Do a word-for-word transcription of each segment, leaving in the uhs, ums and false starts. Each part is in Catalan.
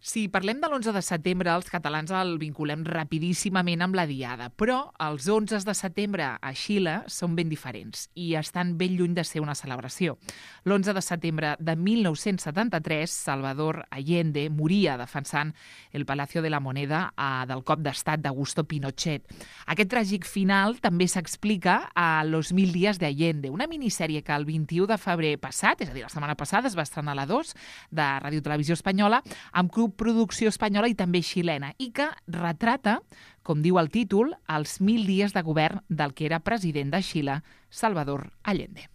Si parlem de l'onze de setembre, els catalans el vinculem rapidíssimament amb la Diada, però els onzes de setembre a Xile són ben diferents i estan ben lluny de ser una celebració. L'onze de setembre de mil nou-cents setanta-tres, Salvador Allende moria defensant el Palacio de la Moneda eh, del cop d'estat d'Augusto Pinochet. Aquest tràgic final també s'explica a Los Mil Días de Allende, una minissèrie que el vint-i-u de febrer passat, és a dir, la setmana passada, es va estrenar a la dos de Ràdio Televisió Espanyola, amb producció espanyola i també xilena, i que retrata, com diu el títol, els mil dies de govern del que era president de Xile, Salvador Allende.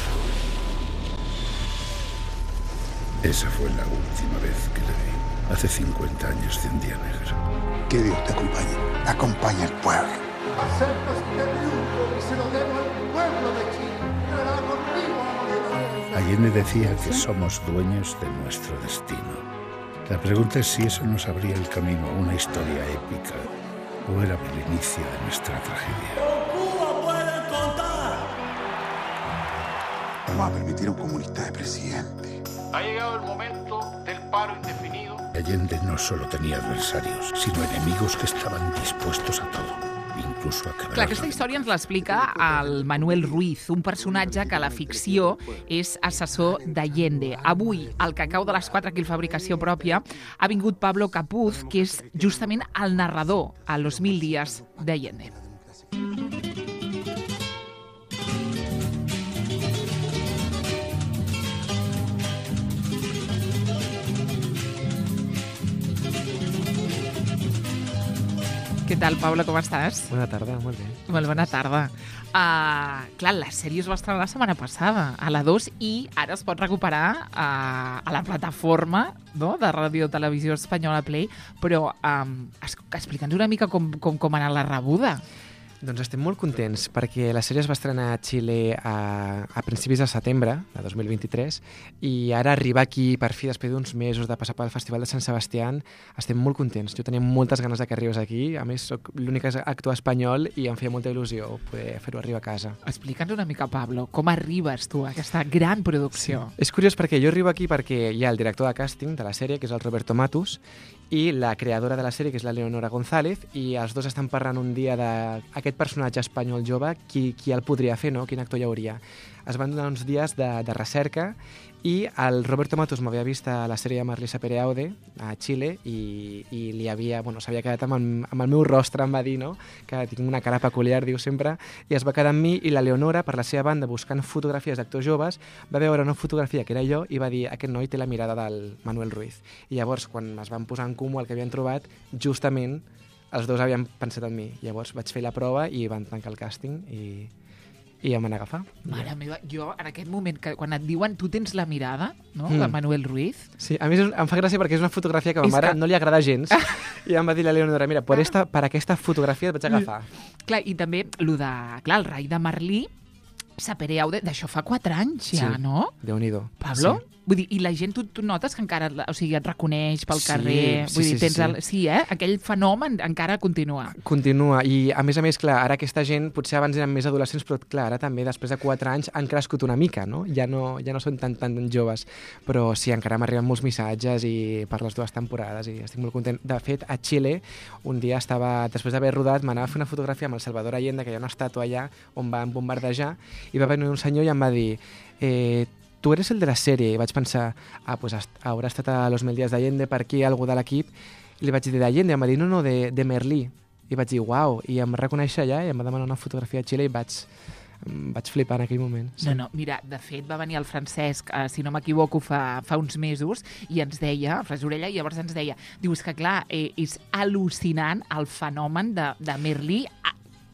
Esa fue la última vez que le vi, hace cincuenta años de un día negro. Que Dios te acompañe, acompaña al pueblo. Acepto este triunfo y se lo debo al pueblo de Chile. Será conmigo a morir. Allende decía que somos dueños de nuestro destino. La pregunta es si eso nos abría el camino a una historia épica o era el inicio de nuestra tragedia. ¡Con Cuba pueden contar! Vamos a permitir a un comunista de presidente. Ha llegado el momento del paro indefinido. Allende no solo tenía adversarios, sino enemigos que estaban dispuestos a todo. Inclús a quebrar. Clar, aquesta història ens l'explica el Manuel Ruiz, un personatge que a la ficció és assessor d'Allende. Avui, al cacau de les quatre, aquí el Fabricació Pròpia, ha vingut Pablo Capuz, que és justament el narrador a Los Mil Días de Allende. Què tal, Pablo, com estàs? Bona tarda, molt bé. Molt bona tarda. Uh, clar, la sèrie es va estrenar la setmana passada, a la dos, i ara es pot recuperar uh, a la plataforma, no?, de Ràdio Televisió Espanyola Play, però um, explica'ns una mica com, com, com ha anat la rebuda. Doncs estem molt contents perquè la sèrie es va estrenar a Xile a, a principis de setembre de dos mil vint-i-tres i ara arribar aquí per fi després d'uns mesos de passar pel Festival de Sant Sebastián estem molt contents. Jo tenia moltes ganes de que arribés aquí, a més soc l'únic a actuar espanyol i em feia molta il·lusió poder fer-ho arribar a casa. Explica'ns una mica, Pablo, com arribes tu a aquesta gran producció? Sí. És curiós perquè jo arribo aquí perquè hi ha el director de càsting de la sèrie, que és el Roberto Matus, i la creadora de la sèrie, que és la Leonora González, i els dos estan parlant un dia d'aquest personatge espanyol jove, qui, qui el podria fer, no? Quin actor hi hauria. Es van donar uns dies de, de recerca i el Roberto Matus m'havia vist a la sèrie de Marlisa Pereaude a Xile i, i li havia, bueno, s'havia quedat amb el, amb el meu rostre, em va dir, no?, que tinc una cara peculiar, diu sempre, i es va quedar amb mi, i la Leonora, per la seva banda, buscant fotografies d'actors joves, va veure una fotografia que era jo i va dir, aquest noi té la mirada del Manuel Ruiz. I llavors, quan es van posar en comú el que havien trobat, justament els dos havien pensat en mi. Llavors vaig fer la prova i van tancar el càsting i... i em van agafar. Mare meva, jo en aquest moment, que quan et diuen tu tens la mirada, no?, mm. de Manuel Ruiz... Sí, a mi em fa gràcia perquè és una fotografia que a ma mare que... no li agrada gens i em va dir la Leonora, mira, per, esta, per aquesta fotografia et vaig agafar. Clar, i també el de, clar, el rei de Merlí, Sapereaude, d'això fa quatre anys ja, sí. No? Déu-n'hi-do. Pablo? Sí. Vull dir, i la gent, tu, tu notes que encara, o sigui, et reconeix pel sí, carrer, sí, vull dir, sí, tens sí. el... Sí, eh? Aquell fenomen encara continua. Continua, i a més a més, clar, ara aquesta gent, potser abans eren més adolescents, però clar, ara també, després de quatre anys, han crescut una mica, no? Ja no, ja no són tan, tan joves, però sí, encara m'arriben molts missatges i per les dues temporades, i estic molt content. De fet, a Xile, un dia estava, després d'haver rodat, m'anava a fer una fotografia amb el Salvador Allende, que hi ha una estàtua allà on van bombardejar, i va venir un senyor i em va dir... Eh, tu eres el de la sèrie, i vaig pensar, ah, pues haurà estat a Los Mil Días d'Allende per aquí, algú de l'equip, i li vaig dir d'Allende, em va dir, no, no, de, de Merlí, i vaig dir, uau, i em va reconèixer allà, i em va demanar una fotografia a Xile, i vaig, vaig flipar en aquell moment. Sí. No, no, mira, de fet va venir el Francesc, eh, si no m'equivoco, fa, fa uns mesos, i ens deia, Fresorella, i llavors ens deia, dius que clar, eh, és al·lucinant el fenomen de, de Merlí a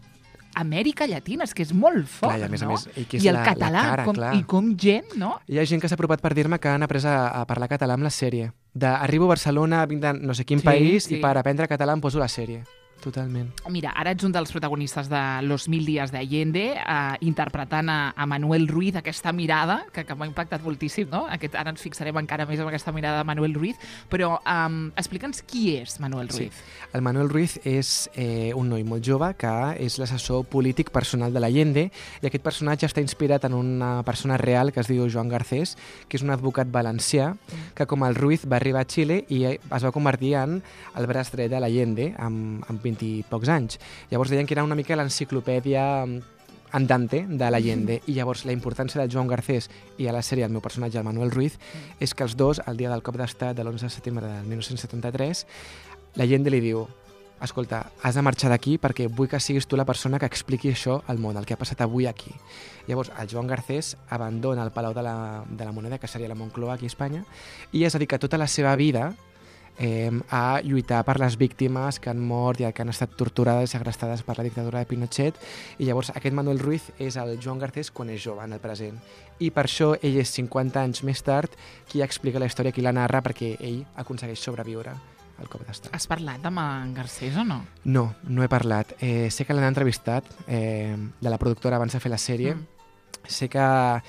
Amèrica Llatina, és que és molt fort, clar, i a més, no? A més, i, que és I el la, català, la cara, com, clar. I com gent, no? Hi ha gent que s'ha apropat per dir-me que han après a, a parlar català amb la sèrie. De, arribo a Barcelona, vinc de no sé quin Sí, país, sí. i per aprendre català em poso la sèrie. totalment. Mira, ara ets un dels protagonistes de Los mil días de Allende, eh, interpretant a, a Manuel Ruiz, aquesta mirada, que, que m'ha impactat moltíssim, no? Aquest, ara ens fixarem encara més en aquesta mirada de Manuel Ruiz, però um, explica'ns qui és Manuel Ruiz. Sí. El Manuel Ruiz és eh, un noi molt jove que és l'assessor polític personal de l'Allende, i aquest personatge està inspirat en una persona real que es diu Joan Garcés, que és un advocat valencià, que com el Ruiz va arribar a Xile i es va convertir en el braç dret de l'Allende amb, amb vint i pocs anys. Llavors deien que era una mica l'enciclopèdia andante de l'Allende, i llavors la importància de Joan Garcés i a la sèrie el meu personatge, el Manuel Ruiz, és que els dos, el dia del cop d'estat de l'onze de setembre del dinou setanta-tres, l'Allende li diu: escolta, has de marxar d'aquí perquè vull que siguis tu la persona que expliqui això al món, el que ha passat avui aquí. Llavors, el Joan Garcés abandona el Palau de la, de la Moneda, que seria la Moncloa aquí a Espanya, i es dedica tota la seva vida eh, a lluitar per les víctimes que han mort i que han estat torturades i segrestades per la dictadura de Pinochet. I llavors aquest Manuel Ruiz és el Joan Garcés quan és jove, en el present. I per això ell és cinquanta anys més tard qui explica la història, qui la narra, perquè ell aconsegueix sobreviure al cop d'estat. Has parlat amb en Garcés o no? No, no he parlat. Eh, sé que l'han entrevistat, eh, de la productora abans de fer la sèrie. Mm. Sé que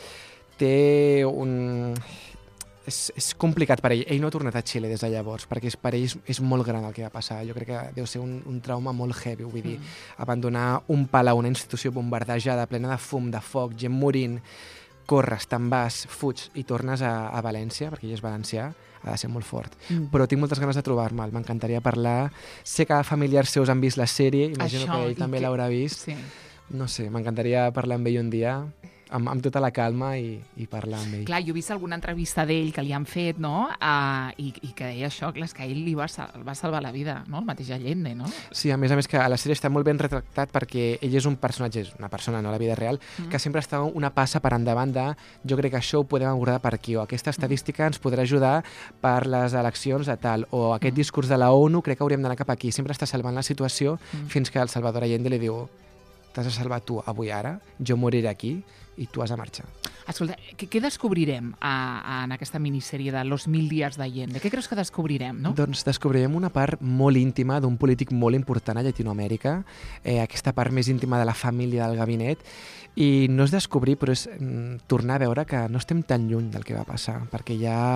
té un... És, és complicat per ell. Ell no ha tornat a Xile des de llavors, perquè és, per ell és, és molt gran el que va passar. Jo crec que deu ser un, un trauma molt heavy, vull dir. Mm. Abandonar un palau, una institució bombardejada, plena de fum, de foc, gent morint, corres, te'n vas, fuig i tornes a, a València, perquè ell és valencià, ha de ser molt fort. Mm. Però tinc moltes ganes de trobar-me'l, m'encantaria parlar. Sé que familiars seus han vist la sèrie, imagino Això, que ell també que... l'haurà vist. Sí. No sé, m'encantaria parlar amb ell un dia, amb, amb tota la calma i, i parlar amb ell. Clar, jo he vist alguna entrevista d'ell que li han fet, no? Uh, i, I que deia això, clar, és que ell li va, sal va salvar la vida, no? El mateix Allende, no? Sí, a més a més que a la sèrie està molt ben retractat perquè ell és un personatge, és una persona, no a la vida real, mm. que sempre està una passa per endavant de jo crec que això ho podem abordar per aquí, o aquesta estadística ens podrà ajudar per les eleccions de tal, o aquest mm. discurs de la ONU crec que hauríem d'anar cap aquí. Sempre està salvant la situació mm. fins que el Salvador Allende li diu: t'has de salvar tu avui ara, jo moriré aquí i tu has de marxar. Escolta, què, què descobrirem a, a, en aquesta minissèrie de Los mil días de Allende? Què creus que descobrirem, no? Doncs descobrirem una part molt íntima d'un polític molt important a Llatinoamèrica, eh, aquesta part més íntima de la família del gabinet, i no és descobrir, però és mm, tornar a veure que no estem tan lluny del que va passar, perquè hi ha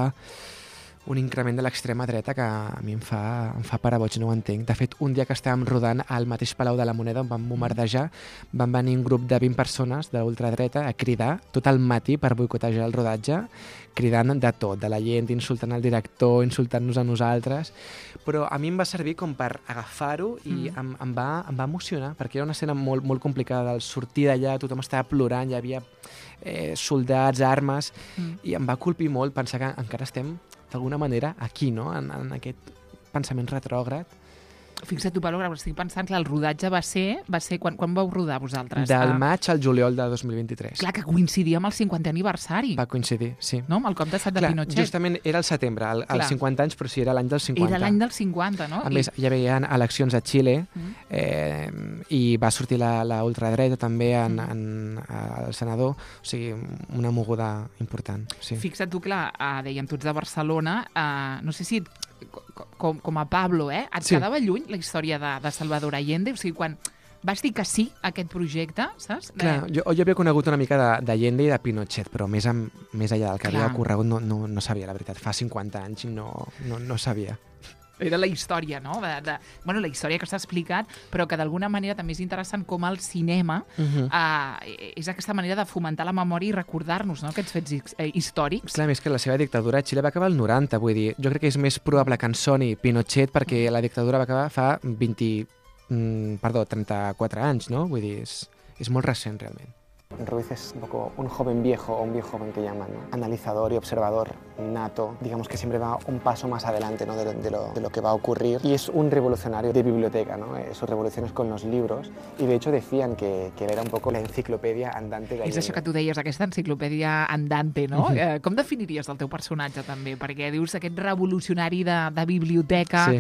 un increment de l'extrema dreta que a mi em fa, em fa parar boig, no ho entenc. De fet, un dia que estàvem rodant al mateix Palau de la Moneda on vam bombardejar, van venir un grup de vint persones de l'ultradreta a cridar tot el matí per boicotejar el rodatge, cridant de tot, de la gent, insultant el director, insultant-nos a nosaltres, però a mi em va servir com per agafar-ho i mm. em, em, va, em va emocionar, perquè era una escena molt, molt complicada, del sortir d'allà, tothom estava plorant, hi havia eh, soldats, armes, mm. i em va colpir molt pensar que encara estem d'alguna manera aquí, no? En, en aquest pensament retrògrad. Fixa't tu, Pablo, estic pensant que el rodatge va ser... Va ser quan, quan vau rodar vosaltres? Del ah. maig al juliol de dos mil vint-i-tres. Clar, que coincidia amb el cinquantè aniversari. Va coincidir, sí. No? Amb el cop d'estat de Clar, Pinochet. Justament era el setembre, el, els cinquanta anys, però sí, era l'any del cinquanta. Era l'any del cinquanta, no? A I... més, hi havia eleccions a Xile, mm. eh, i va sortir la, la ultradreta també en, mm. en, el senador, o sigui, una moguda important. Sí. Fixa't tu, clar, eh, dèiem, tu ets de Barcelona, eh, no sé si... Com, com a Pablo, eh? Et sí. quedava lluny la història de, de Salvador Allende? O sigui, quan vas dir que sí a aquest projecte, saps? Clar, jo, jo havia conegut una mica d'Allende i de Pinochet, però més, amb, més allà del que Clar. havia ocorregut no, no, no sabia, la veritat. Fa cinquanta anys no, no, no sabia. Era la història, no? De, de, bueno, la història que s'ha explicat, però que d'alguna manera també és interessant com el cinema uh-huh. eh, és aquesta manera de fomentar la memòria i recordar-nos, no?, aquests fets eh, històrics. Clar, més que la seva dictadura a Xile va acabar el noranta, vull dir, jo crec que és més probable que en soni Pinochet perquè la dictadura va acabar fa vint, mm, perdó, trenta-quatre anys, no? Vull dir, és, és molt recent, realment. Ruiz es un poco un joven viejo, o un viejo joven que llaman, ¿no? Analizador y observador nato, digamos que siempre va un paso más adelante, ¿no?, de, de, lo, de lo que va a ocurrir, y es un revolucionario de biblioteca, ¿no? Eh, sus revoluciones con los libros, y de hecho decían que, que él era un poco la enciclopedia andante de Allende. És això que tu deies, aquesta enciclopèdia andante, no? Uh-huh. eh, com definiries el teu personatge també? Perquè dius aquest revolucionari de, de biblioteca, sí.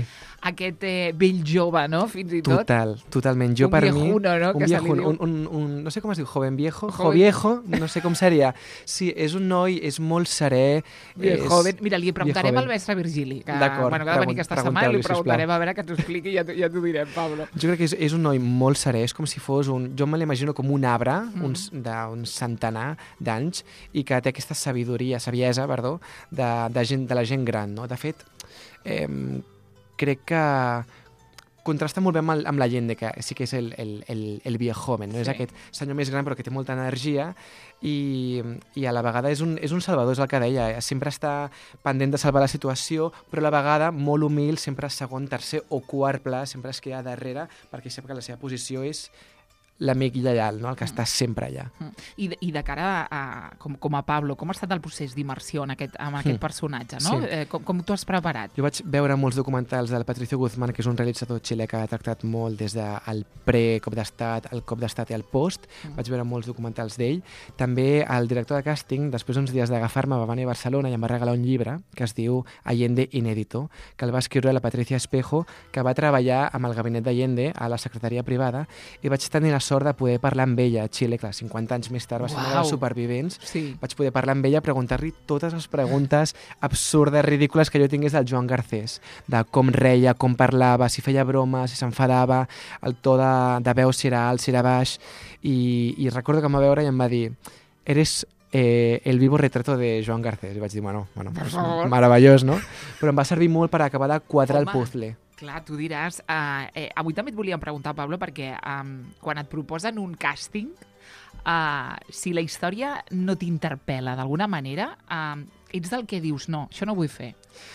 aquest eh, vell jove, no? Fins i tot. Total, totalment. Jo Un per viejuno, mi, no? Un Que se li viejuno, diu. un, un, un, no sé com es diu, joven viejo, jo Joven- viejo, no sé com seria. Sí, és un noi, és molt serè. Bien és... joven. Mira, li preguntarem bien al mestre Virgili, que, D'acord, bueno, que ha de venir pregun- aquesta setmana, li pregunteu-li, preguntarem sisplau. a veure que t'ho expliqui i ja, t'ho- ja t'ho direm, Pablo. Jo crec que és, és un noi molt serè, és com si fos un... Jo me l'imagino com un arbre, Mm. un, s- d'un centenar d'anys, i que té aquesta sabidoria, saviesa, perdó, de, de, gent, de la gent gran, no? De fet, eh, crec que contrasta molt bé amb, el, amb la gent de que sí que és el, el, el, el viejoven, no? Sí. És aquest senyor més gran però que té molta energia i, i a la vegada és un, és un salvador, és el que deia, sempre està pendent de salvar la situació, però a la vegada molt humil, sempre segon, tercer o quart pla, sempre es queda darrere perquè sap que la seva posició és l'amic lleial, no? El que està sempre allà. Mm. I, de, I de cara a, a com, com a Pablo, com ha estat el procés d'immersió en aquest, amb aquest Mm. personatge, no? Sí. Eh, com com t'ho has preparat? Jo vaig veure molts documentals del Patricio Guzmán, que és un realitzador xilè que ha tractat molt des del pre-cop d'estat, el cop d'estat i el post. Mm. Vaig veure molts documentals d'ell. També el director de càsting, després d'uns dies d'agafar-me, va venir a Barcelona i em va regalar un llibre que es diu Allende Inédito, que el va escriure la Patricia Espejo, que va treballar amb el gabinet d'Allende a la secretaria privada, i vaig tenir la sort de poder parlar amb ella a Xile, clar, cinquanta anys més tard va ser una Uau. dels supervivents. Sí. Vaig poder parlar amb ella, preguntar-li totes les preguntes absurdes, ridícules que jo tingués del Joan Garcés, de com reia, com parlava, si feia broma, si s'enfadava, el to de, de veu si era alt, si era baix, i, i recordo que em va veure i em va dir «Eres eh, el vivo retrato de Joan Garcés». I vaig dir, bueno, bueno Per pues, favor. meravellós, no? Però em va servir molt per acabar de quadrar Home. el puzzle. Clar, tu diràs... Uh, eh, avui també et volíem preguntar, Pablo, perquè um, quan et proposen un càsting, uh, si la història no t'interpel·la d'alguna manera, uh, ets del que dius, no, això no ho vull fer.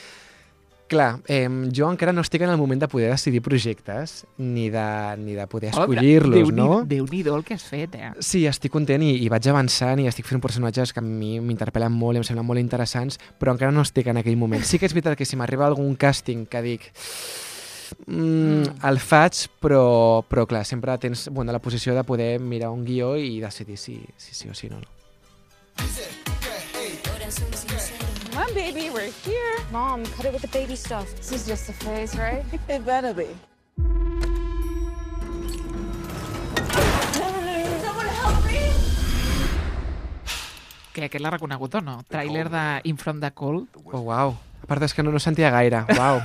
Clar, eh, jo encara no estic en el moment de poder decidir projectes ni de, ni de poder Home, escollir-los, Déu-n'hi- no? Déu-n'hi-do el que has fet, eh? Sí, estic content i, i vaig avançant i estic fent personatges que a mi m'interpel·len molt i em semblen molt interessants, però encara no estic en aquell moment. Sí que és veritat que si m'arriba algun càsting que dic mm, el faig, però, però clar, sempre tens bueno, la posició de poder mirar un guió i decidir si, si sí o si no. no. Come on, baby, we're here. Mom, cut it with the baby stuff. This is just a phase, right? It better be. Someone help me! Que aquest l'ha reconegut o no? Tràiler de In From the Cold. Oh, uau. A part és que no, no sentia gaire. Uau.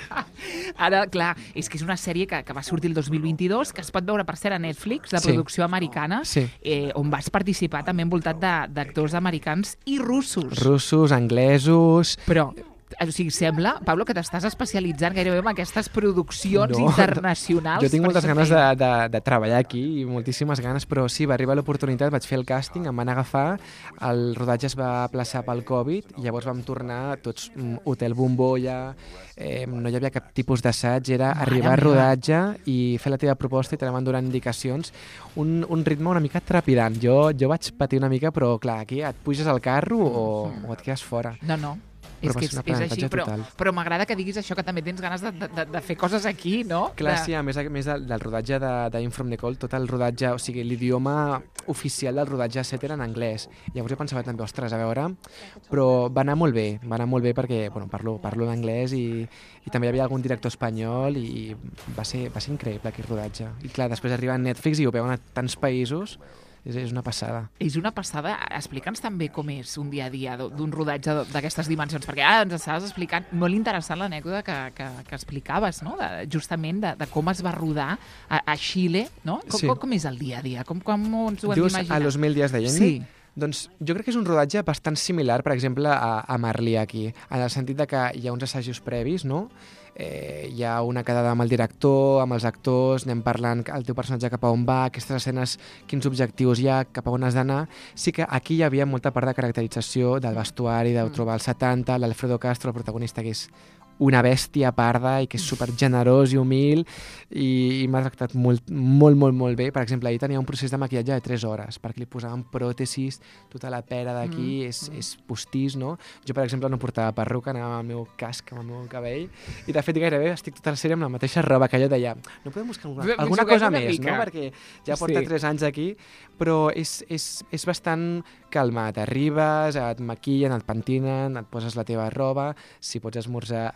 Ara, clar, és que és una sèrie que, que va sortir el dos mil vint-i-dos, que es pot veure, per cert, a Netflix, de Sí. producció americana, Sí. eh, on vas participar també envoltat de- d'actors americans i russos. Russos, anglesos... Però, o sigui, sembla, Pablo, que t'estàs especialitzant gairebé en aquestes produccions No, internacionals. Jo tinc per moltes això ganes et de, deia. de, de treballar aquí i moltíssimes ganes, però sí, va arribar l'oportunitat, vaig fer el càsting, em van agafar, el rodatge es va aplaçar pel Covid i llavors vam tornar tots mm, hotel bombolla, eh, no hi havia cap tipus d'assaig, era Mare arribar a meva. rodatge i fer la teva proposta i te van donant indicacions, un, un ritme una mica trepidant. Jo, jo vaig patir una mica, però clar, aquí et puges al carro o, o et quedes fora. No, no. És Però va que ser és, un és així, aprenentatge però, total. però m'agrada que diguis això, que també tens ganes de, de, de fer coses aquí, no? Clar, de... sí, a més, a més del, del rodatge de, de In From the Cold, tot el rodatge, o sigui, l'idioma oficial del rodatge set era en anglès. Llavors jo pensava també, ostres, a veure, però va anar molt bé, va anar molt bé perquè, bueno, parlo, parlo l'anglès i, i també hi havia algun director espanyol i va ser, va ser increïble aquell rodatge. I clar, després arriba a Netflix i ho veuen a tants països, és, és una passada. És una passada. Explica'ns també com és un dia a dia d'un rodatge d'aquestes dimensions, perquè ara ens estaves explicant molt interessant l'anècdota que, que, que explicaves, no? De, justament de, de com es va rodar a, a Xile, no? Com, Sí. com, com és el dia a dia? Com, com ens ho hem Dius d'imaginar? a los mil dies de Allende? Sí. Doncs jo crec que és un rodatge bastant similar, per exemple, a, a Marley aquí, en el sentit de que hi ha uns assajos previs, no? Eh, hi ha una quedada amb el director, amb els actors, anem parlant el teu personatge cap a on va, aquestes escenes, quins objectius hi ha, cap a on has d'anar. Sí que aquí hi havia molta part de caracterització del vestuari, de trobar el setanta, l'Alfredo Castro, el protagonista, que és una bèstia parda i que és super generós i humil i, i m'ha tractat molt, molt, molt, molt bé. Per exemple, ahir tenia un procés de maquillatge de tres hores perquè li posaven pròtesis, tota la pera d'aquí, mm. és, és postís, no? Jo, per exemple, no portava perruca, anava amb el meu casc, amb el meu cabell, i de fet gairebé estic tota la sèrie amb la mateixa roba que jo deia, no podem buscar alguna, alguna cosa una més, mica. no? Perquè ja porta Sí. tres anys aquí, però és, és, és bastant calmat. Arribes, et maquillen, et pentinen, et poses la teva roba, si pots esmorzar,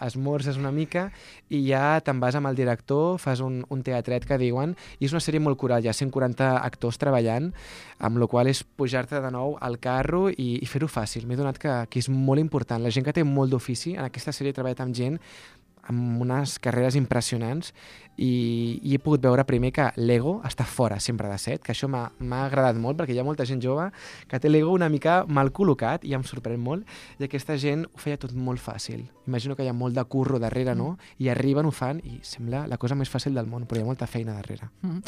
esmorzes una mica i ja te'n vas amb el director, fas un, un teatret que diuen, i és una sèrie molt coral, hi ha cent quaranta actors treballant, amb la qual és pujar-te de nou al carro i, i fer-ho fàcil. M'he donat que, que és molt important. La gent que té molt d'ofici, en aquesta sèrie he treballat amb gent amb unes carreres impressionants i, i he pogut veure primer que l'ego està fora sempre de set, que això m'ha agradat molt perquè hi ha molta gent jove que té l'ego una mica mal col·locat i em sorprèn molt, i aquesta gent ho feia tot molt fàcil. Imagino que hi ha molt de curro darrere, no? I arriben, ho fan i sembla la cosa més fàcil del món, però hi ha molta feina darrere. Mm.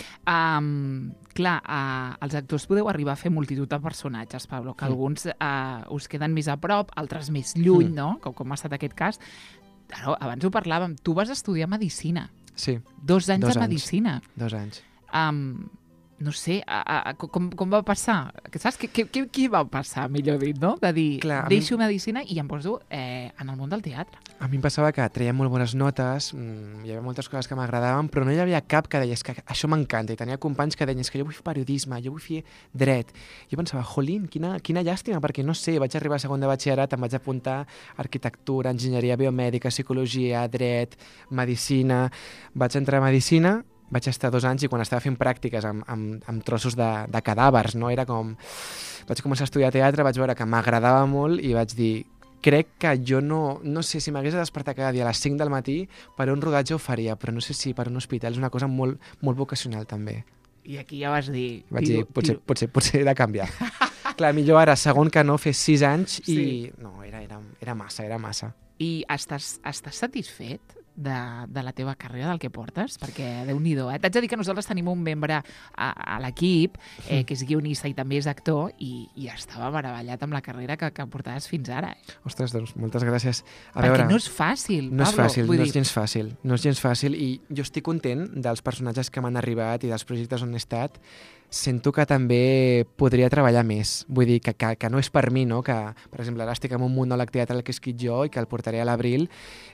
Um, clar, uh, els actors podeu arribar a fer multitud de personatges, Pablo, que mm. alguns uh, us queden més a prop, altres més lluny, mm. no? Com, com ha estat aquest cas. Claro, abans ho parlàvem, tu vas estudiar Medicina. Sí. Dos anys Dos de anys. Medicina. Dos anys. Um, no sé, a, a, com, com va passar? Saps què, què, què va passar, millor dit, no? De dir, Clar, deixo mi... Medicina i em poso eh, en el món del teatre. A mi em passava que treia molt bones notes, mmm, hi havia moltes coses que m'agradaven, però no hi havia cap que deies que això m'encanta. I tenia companys que deien que jo vull fer periodisme, jo vull fer dret. Jo pensava, jolín, quina, quina llàstima, perquè no sé, vaig arribar a segon de batxillerat, em vaig apuntar a arquitectura, enginyeria biomèdica, psicologia, dret, medicina. Vaig entrar a Medicina, vaig estar dos anys i quan estava fent pràctiques amb, amb, amb trossos de, de cadàvers, no? Era com... Vaig començar a estudiar teatre, vaig veure que m'agradava molt i vaig dir, crec que jo no... No sé, si m'hagués de despertar cada dia a les cinc del matí, per un rodatge ho faria, però no sé si per un hospital. És una cosa molt, molt vocacional, també. I aquí ja vas dir... Vaig tiro, dir, potser, tiro. potser, potser he de canviar. Clar, millor ara, segon que no, fer sis anys i... Sí. No, era, era, era massa, era massa. I estàs, estàs satisfet de, de la teva carrera, del que portes? Perquè, Déu-n'hi-do, eh? T'haig de dir que nosaltres tenim un membre a, a l'equip, eh, que és guionista i també és actor, i, i estava meravellat amb la carrera que, que portaves fins ara. Eh? Ostres, doncs, moltes gràcies. A Perquè veure, no és fàcil, no és Pablo. fàcil, Vull no dir... és gens fàcil. No és gens fàcil i jo estic content dels personatges que m'han arribat i dels projectes on he estat. Sento que també podria treballar més. Vull dir, que, que, que no és per mi, no? Que, per exemple, ara estic en un monòleg teatral que he escrit jo i que el portaré a l'abril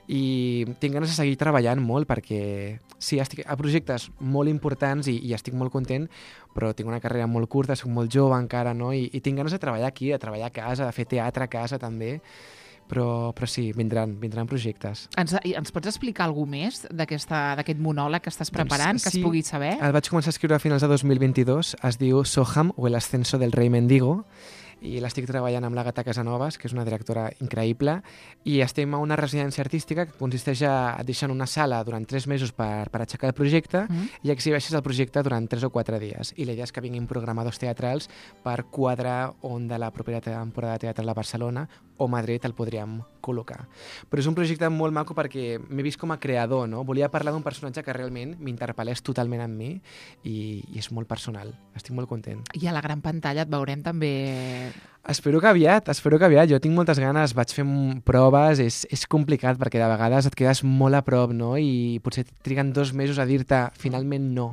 i tinc ganes de seguir treballant molt perquè sí, estic a projectes molt importants i, i estic molt content, però tinc una carrera molt curta, soc molt jove encara, no? I, i tinc ganes de treballar aquí, de treballar a casa, de fer teatre a casa també. Però, però sí, vindran, vindran projectes. Ens, ens pots explicar alguna més d'aquest monòleg que estàs preparant, doncs, que sí, es pugui saber? El vaig començar a escriure a finals de dos mil vint-i-dos, es diu Soham o el ascenso del rei mendigo, i l'estic treballant amb l'Àgata Casanovas, que és una directora increïble, i estem a una residència artística que consisteix a deixar una sala durant tres mesos per, per aixecar el projecte mm. i exhibeixes el projecte durant tres o quatre dies. I la idea és que vinguin programadors teatrals per quadrar on de la propera temporada de teatre a Barcelona o Madrid el podríem col·locar. Però és un projecte molt maco perquè m'he vist com a creador, no? Volia parlar d'un personatge que realment m'interpel·lés totalment amb mi i, i és molt personal. Estic molt content. I a la gran pantalla et veurem també... Espero que aviat, espero que aviat. Jo tinc moltes ganes, vaig fer proves, és, és complicat perquè de vegades et quedes molt a prop, no? I potser triguen dos mesos a dir-te finalment no.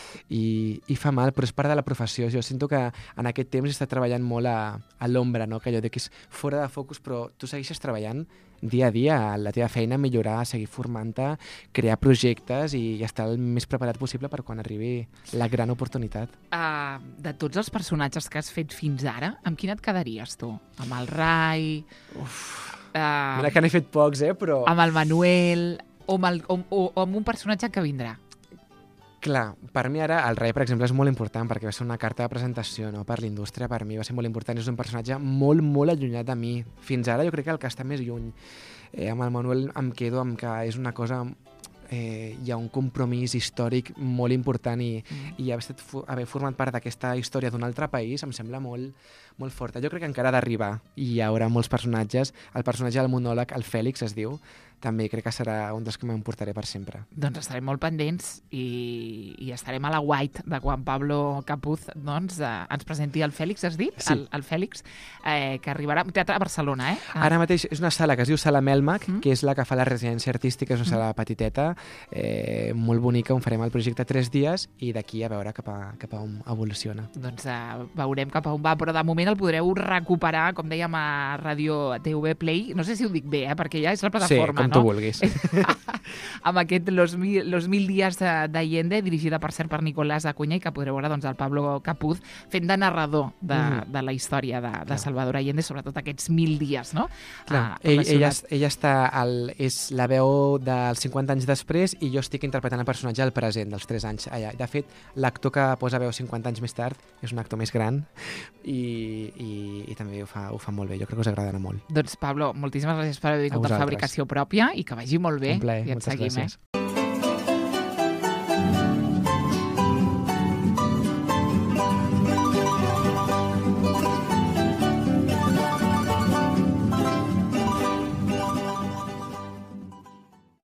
I, i fa mal, però és part de la professió. Jo sento que en aquest temps he estat treballant molt a, a l'ombra, no? Que allò de que és fora de focus, però tu segueixes treballant dia a dia a la teva feina, millorar, seguir formant-te, crear projectes i, i estar el més preparat possible per quan arribi la gran oportunitat. Uh, de tots els personatges que has fet fins ara, amb quin et quedaries tu? Amb el Rai... Uf, uh, Mira que n'he fet pocs, eh? Però... Amb el Manuel... O amb, el, o, o, o amb un personatge que vindrà? Clar, per mi ara el Rai, per exemple, és molt important perquè va ser una carta de presentació, no? Per l'indústria, per mi va ser molt important. És un personatge molt, molt allunyat de mi. Fins ara jo crec que el que està més lluny. Eh, amb el Manuel em quedo amb que és una cosa... Eh, hi ha un compromís històric molt important i, mm. i haver, estat, haver format part d'aquesta història d'un altre país em sembla molt, molt forta. Jo crec que encara ha d'arribar i hi haurà molts personatges. El personatge del monòleg, el Fèlix es diu, també crec que serà un dels que m'emportaré per sempre. Doncs estarem molt pendents i, i estarem a la White de quan Pablo Capuz doncs, eh, ens presenti el Fèlix, has dit? Sí. El, el Fèlix, eh, que arribarà a teatre a Barcelona, eh? Ah. Ara mateix és una sala que es diu Sala Melmac, mm. que és la que fa la residència artística, és una sala mm. petiteta, eh, molt bonica, on farem el projecte tres dies i d'aquí a veure cap a, cap a on evoluciona. Doncs eh, veurem cap a on va, però de moment el podreu recuperar, com dèiem, a Ràdio T V Play. No sé si ho dic bé, eh, perquè ja és la plataforma, sí, com tu vulguis. Amb aquest Los mil, los mil dies d'Allende, dirigida per cert per Nicolás Acuña, i que podreu veure doncs, el Pablo Capuz fent de narrador de, mm. de la història de, de Salvador Allende, sobretot aquests mil dies, no? Clar, Ah, ell, ella, ella està al, és la veu dels cinquanta anys després i jo estic interpretant el personatge al present, dels tres anys allà. De fet, l'actor que posa veu cinquanta anys més tard és un actor més gran i, i, i també ho fa, ho fa molt bé. Jo crec que us agradarà molt. Doncs, Pablo, moltíssimes gràcies per haver vingut a vosaltres. Fabricació Pròpia i que vagi molt bé. Un plaer, I et moltes seguim, gràcies. Eh?